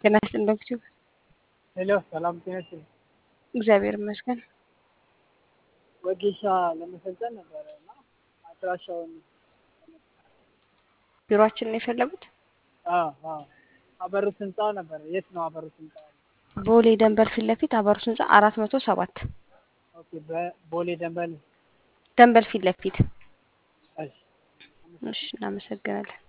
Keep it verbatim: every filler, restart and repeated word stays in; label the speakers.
Speaker 1: ጤና ይስጥልኝ ዶክተር።
Speaker 2: ሄሎ ሰላም ጤና ይስጥልኝ።
Speaker 1: እግዚአብሔር ይመስገን።
Speaker 2: ወጌሻ ለመሰልጠን ነበረ እና አድራሻውን
Speaker 1: ቢሮአችንን ነው የፈለጉት?
Speaker 2: አዎ አዎ አበሩት ህንጻ ነበረ። የት ነው አበሩት ህንጻ?
Speaker 1: ቦሌ ደንበል ፊት ለፊት አበሩት ህንጻ አራት መቶ ሰባት
Speaker 2: ኦኬ በቦሌ ደንበል
Speaker 1: ደንበል ፊት ለፊት።
Speaker 2: እሺ
Speaker 1: እሺ እናመሰግናለን።